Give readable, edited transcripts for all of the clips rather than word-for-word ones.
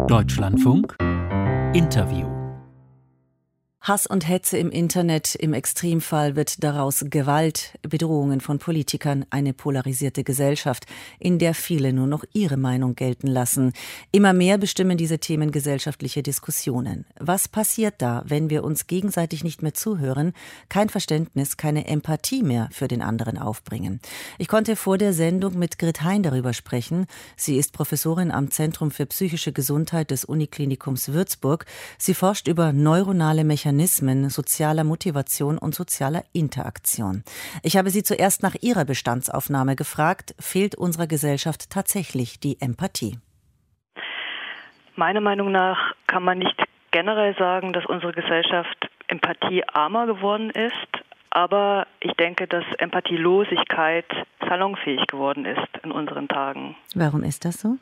Deutschlandfunk Interview. Hass und Hetze im Internet, im Extremfall wird daraus Gewalt, Bedrohungen von Politikern, eine polarisierte Gesellschaft, in der viele nur noch ihre Meinung gelten lassen. Immer mehr bestimmen diese Themen gesellschaftliche Diskussionen. Was passiert da, wenn wir uns gegenseitig nicht mehr zuhören, kein Verständnis, keine Empathie mehr für den anderen aufbringen? Ich konnte vor der Sendung mit Grit Hein darüber sprechen. Sie ist Professorin am Zentrum für psychische Gesundheit des Uniklinikums Würzburg. Sie forscht über neuronale Mechanismen sozialer Motivation und sozialer Interaktion. Ich habe sie zuerst nach ihrer Bestandsaufnahme gefragt, fehlt unserer Gesellschaft tatsächlich die Empathie? Meiner Meinung nach kann man nicht generell sagen, dass unsere Gesellschaft empathiearmer geworden ist, aber ich denke, dass Empathielosigkeit salonfähig geworden ist in unseren Tagen. Warum ist das so?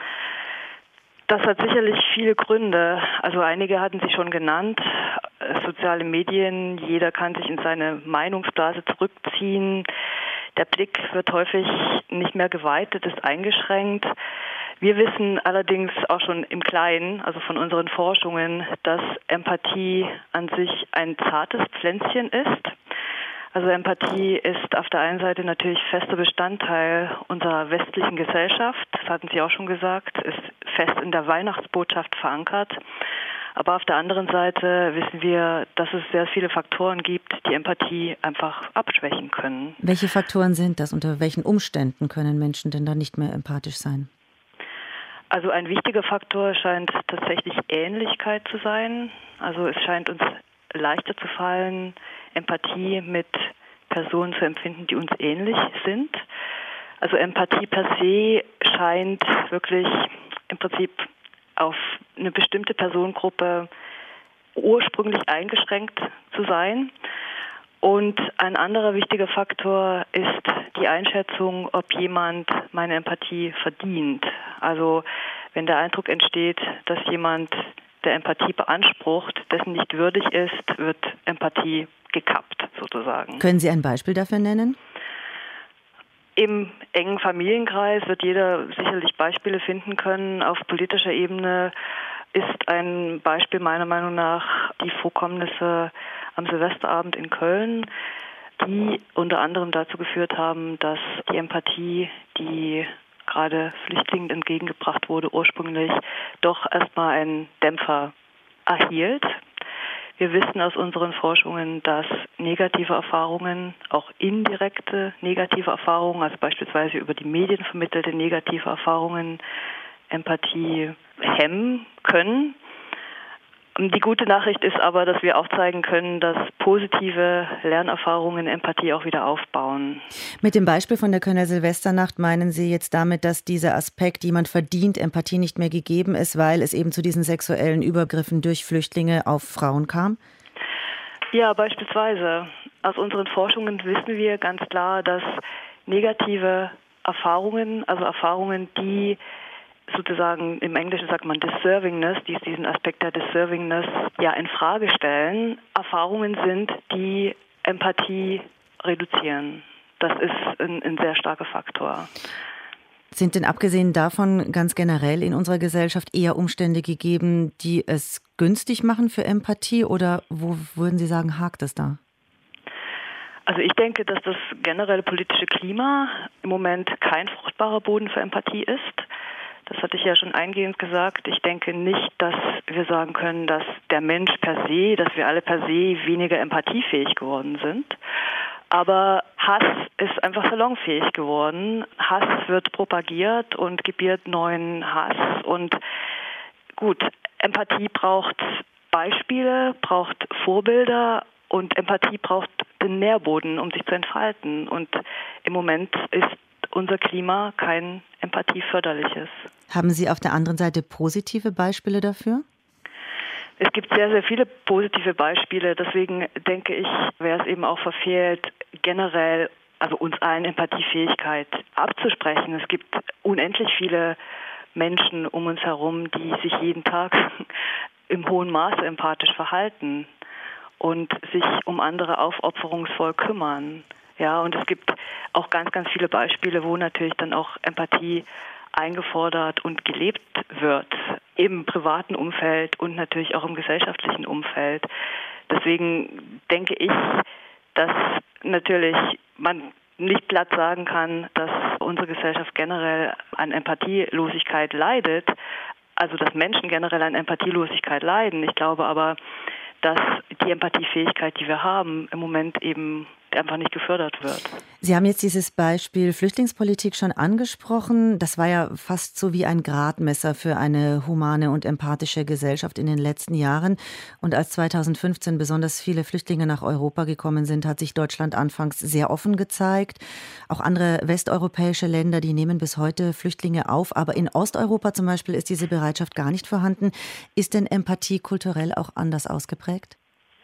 Das hat sicherlich viele Gründe. Also einige hatten Sie schon genannt. Soziale Medien, jeder kann sich in seine Meinungsblase zurückziehen. Der Blick wird häufig nicht mehr geweitet, ist eingeschränkt. Wir wissen allerdings auch schon im Kleinen, also von unseren Forschungen, dass Empathie an sich ein zartes Pflänzchen ist. Also Empathie ist auf der einen Seite natürlich fester Bestandteil unserer westlichen Gesellschaft, das hatten Sie auch schon gesagt, ist fest in der Weihnachtsbotschaft verankert. Aber auf der anderen Seite wissen wir, dass es sehr viele Faktoren gibt, die Empathie einfach abschwächen können. Welche Faktoren sind das? Unter welchen Umständen können Menschen denn dann nicht mehr empathisch sein? Also ein wichtiger Faktor scheint tatsächlich Ähnlichkeit zu sein. Also es scheint uns leichter zu fallen, Empathie mit Personen zu empfinden, die uns ähnlich sind. Also Empathie per se scheint wirklich im Prinzip auf eine bestimmte Personengruppe ursprünglich eingeschränkt zu sein. Und ein anderer wichtiger Faktor ist die Einschätzung, ob jemand meine Empathie verdient. Also wenn der Eindruck entsteht, dass jemand, der Empathie beansprucht, dessen nicht würdig ist, wird Empathie gekappt sozusagen. Können Sie ein Beispiel dafür nennen? Im engen Familienkreis wird jeder sicherlich Beispiele finden können. Auf politischer Ebene ist ein Beispiel meiner Meinung nach die Vorkommnisse am Silvesterabend in Köln, die unter anderem dazu geführt haben, dass die Empathie, die gerade Flüchtlingen entgegengebracht wurde, ursprünglich doch erstmal einen Dämpfer erhielt. Wir wissen aus unseren Forschungen, dass negative Erfahrungen, auch indirekte negative Erfahrungen, also beispielsweise über die Medien vermittelte negative Erfahrungen, Empathie hemmen können. Die gute Nachricht ist aber, dass wir auch zeigen können, dass positive Lernerfahrungen Empathie auch wieder aufbauen. Mit dem Beispiel von der Kölner Silvesternacht meinen Sie jetzt damit, dass dieser Aspekt, jemand verdient, Empathie nicht mehr gegeben ist, weil es eben zu diesen sexuellen Übergriffen durch Flüchtlinge auf Frauen kam? Ja, beispielsweise. Aus unseren Forschungen wissen wir ganz klar, dass negative Erfahrungen, also Erfahrungen, die sozusagen im Englischen sagt man Deservingness, diesen Aspekt der Deservingness ja in Frage stellen, Erfahrungen sind, die Empathie reduzieren. Das ist ein sehr starker Faktor. Sind denn abgesehen davon ganz generell in unserer Gesellschaft eher Umstände gegeben, die es günstig machen für Empathie, oder wo würden Sie sagen, hakt es da? Also ich denke, dass das generelle politische Klima im Moment kein fruchtbarer Boden für Empathie ist. Das hatte ich ja schon eingehend gesagt. Ich denke nicht, dass wir sagen können, dass der Mensch per se, dass wir alle per se weniger empathiefähig geworden sind. Aber Hass ist einfach salonfähig geworden. Hass wird propagiert und gebiert neuen Hass. Und gut, Empathie braucht Beispiele, braucht Vorbilder und Empathie braucht den Nährboden, um sich zu entfalten. Und im Moment ist unser Klima kein empathieförderliches. Haben Sie auf der anderen Seite positive Beispiele dafür? Es gibt sehr, sehr viele positive Beispiele. Deswegen denke ich, wäre es eben auch verfehlt, generell also uns allen Empathiefähigkeit abzusprechen. Es gibt unendlich viele Menschen um uns herum, die sich jeden Tag im hohen Maße empathisch verhalten und sich um andere aufopferungsvoll kümmern. Ja, und es gibt auch ganz, ganz viele Beispiele, wo natürlich dann auch Empathie eingefordert und gelebt wird. im privaten Umfeld und natürlich auch im gesellschaftlichen Umfeld. Deswegen denke ich, dass natürlich man nicht platt sagen kann, dass unsere Gesellschaft generell an Empathielosigkeit leidet, also dass Menschen generell an Empathielosigkeit leiden. Ich glaube aber, dass die Empathiefähigkeit, die wir haben, im Moment eben einfach nicht gefördert wird. Sie haben jetzt dieses Beispiel Flüchtlingspolitik schon angesprochen. Das war ja fast so wie ein Gradmesser für eine humane und empathische Gesellschaft in den letzten Jahren. Und als 2015 besonders viele Flüchtlinge nach Europa gekommen sind, hat sich Deutschland anfangs sehr offen gezeigt. Auch andere westeuropäische Länder, die nehmen bis heute Flüchtlinge auf. Aber in Osteuropa zum Beispiel ist diese Bereitschaft gar nicht vorhanden. Ist denn Empathie kulturell auch anders ausgeprägt?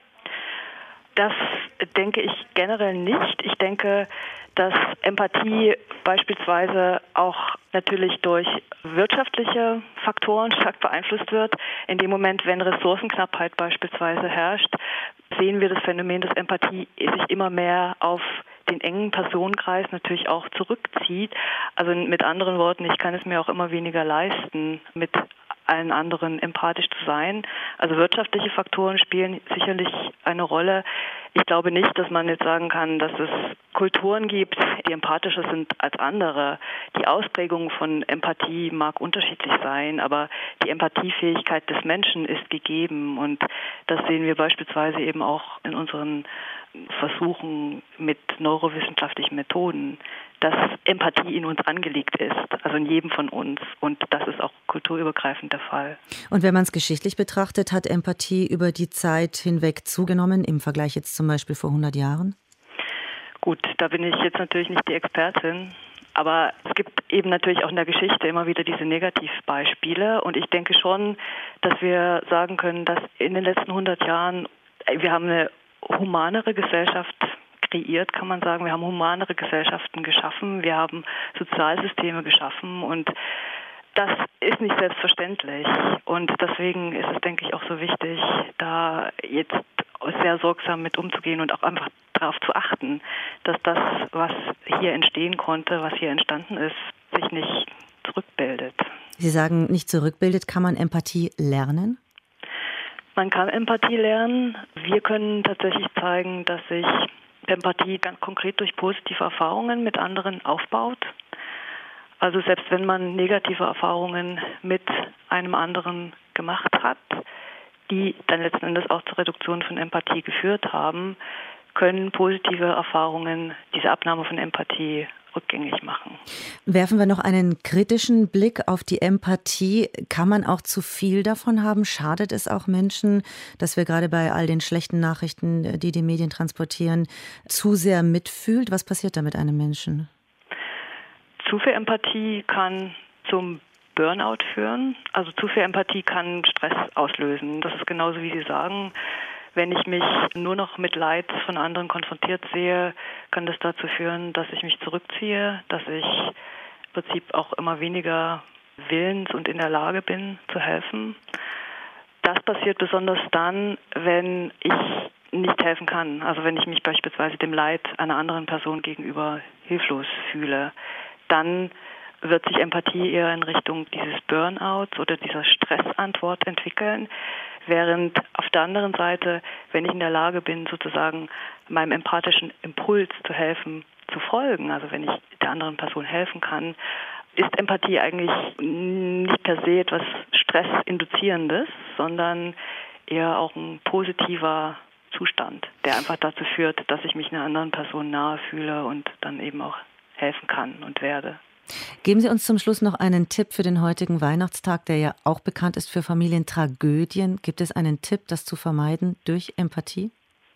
Das denke ich generell nicht. Ich denke, dass Empathie beispielsweise auch natürlich durch wirtschaftliche Faktoren stark beeinflusst wird. In dem Moment, wenn Ressourcenknappheit beispielsweise herrscht, sehen wir das Phänomen, dass Empathie sich immer mehr auf den engen Personenkreis natürlich auch zurückzieht. Also mit anderen Worten, ich kann es mir auch immer weniger leisten, mit allen anderen empathisch zu sein. Also wirtschaftliche Faktoren spielen sicherlich eine Rolle. Ich glaube nicht, dass man jetzt sagen kann, dass es Kulturen gibt, die empathischer sind als andere. Die Ausprägung von Empathie mag unterschiedlich sein, aber die Empathiefähigkeit des Menschen ist gegeben. Und das sehen wir beispielsweise eben auch in unseren Versuchen mit neurowissenschaftlichen Methoden, dass Empathie in uns angelegt ist, also in jedem von uns. Und das ist auch kulturübergreifend der Fall. Und wenn man es geschichtlich betrachtet, hat Empathie über die Zeit hinweg zugenommen, im Vergleich jetzt zum Beispiel vor 100 Jahren? Gut, da bin ich jetzt natürlich nicht die Expertin. Aber es gibt eben natürlich auch in der Geschichte immer wieder diese Negativbeispiele. Und ich denke schon, dass wir sagen können, dass in den letzten 100 Jahren, wir haben eine humanere Gesellschaft kreiert, kann man sagen. Wir haben humanere Gesellschaften geschaffen, wir haben Sozialsysteme geschaffen und das ist nicht selbstverständlich. Und deswegen ist es, denke ich, auch so wichtig, da jetzt sehr sorgsam mit umzugehen und auch einfach darauf zu achten, dass das, was hier entstehen konnte, was hier entstanden ist, sich nicht zurückbildet. Sie sagen, nicht zurückbildet. Kann man Empathie lernen? Man kann Empathie lernen. Wir können tatsächlich zeigen, dass sich Empathie ganz konkret durch positive Erfahrungen mit anderen aufbaut. Also selbst wenn man negative Erfahrungen mit einem anderen gemacht hat, die dann letzten Endes auch zur Reduktion von Empathie geführt haben, können positive Erfahrungen diese Abnahme von Empathie rückgängig machen. Werfen wir noch einen kritischen Blick auf die Empathie. Kann man auch zu viel davon haben? Schadet es auch Menschen, dass wir gerade bei all den schlechten Nachrichten, die die Medien transportieren, zu sehr mitfühlt? Was passiert da mit einem Menschen? Zu viel Empathie kann zum Burnout führen. Also zu viel Empathie kann Stress auslösen. Das ist genauso, wie Sie sagen. Wenn ich mich nur noch mit Leid von anderen konfrontiert sehe, kann das dazu führen, dass ich mich zurückziehe, dass ich im Prinzip auch immer weniger willens und in der Lage bin, zu helfen. Das passiert besonders dann, wenn ich nicht helfen kann. Also wenn ich mich beispielsweise dem Leid einer anderen Person gegenüber hilflos fühle, dann wird sich Empathie eher in Richtung dieses Burnouts oder dieser Stressantwort entwickeln. Während auf der anderen Seite, wenn ich in der Lage bin, sozusagen meinem empathischen Impuls zu helfen, zu folgen, also wenn ich der anderen Person helfen kann, ist Empathie eigentlich nicht per se etwas Stressinduzierendes, sondern eher auch ein positiver Zustand, der einfach dazu führt, dass ich mich einer anderen Person nahe fühle und dann eben auch helfen kann und werde. Geben Sie uns zum Schluss noch einen Tipp für den heutigen Weihnachtstag, der ja auch bekannt ist für Familientragödien. Gibt es einen Tipp, das zu vermeiden durch Empathie?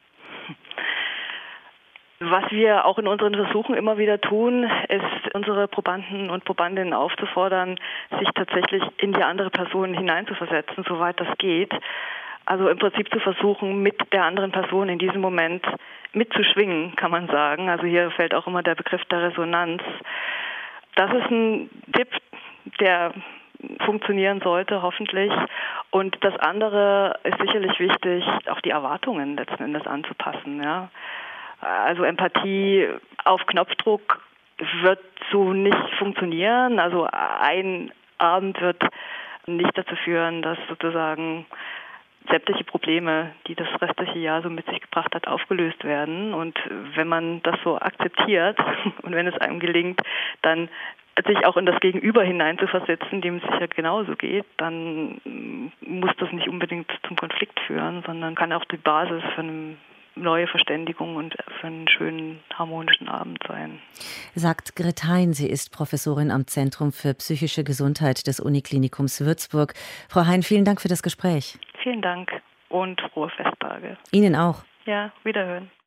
Was wir auch in unseren Versuchen immer wieder tun, ist, unsere Probanden und Probandinnen aufzufordern, sich tatsächlich in die andere Person hineinzuversetzen, soweit das geht. Also im Prinzip zu versuchen, mit der anderen Person in diesem Moment mitzuschwingen, kann man sagen. Also hier fällt auch immer der Begriff der Resonanz. Das ist ein Tipp, der funktionieren sollte, hoffentlich. Und das andere ist sicherlich wichtig, auch die Erwartungen letzten Endes anzupassen. Ja? Also Empathie auf Knopfdruck wird so nicht funktionieren. Also ein Abend wird nicht dazu führen, dass sozusagen sämtliche Probleme, die das restliche Jahr so mit sich gebracht hat, aufgelöst werden. Und wenn man das so akzeptiert und wenn es einem gelingt, dann sich auch in das Gegenüber hineinzuversetzen, dem es sicher genauso geht, dann muss das nicht unbedingt zum Konflikt führen, sondern kann auch die Basis für eine neue Verständigung und für einen schönen, harmonischen Abend sein. Sagt Grit Hein, sie ist Professorin am Zentrum für psychische Gesundheit des Uniklinikums Würzburg. Frau Hein, vielen Dank für das Gespräch. Vielen Dank und frohe Festtage. Ihnen auch. Ja, wiederhören.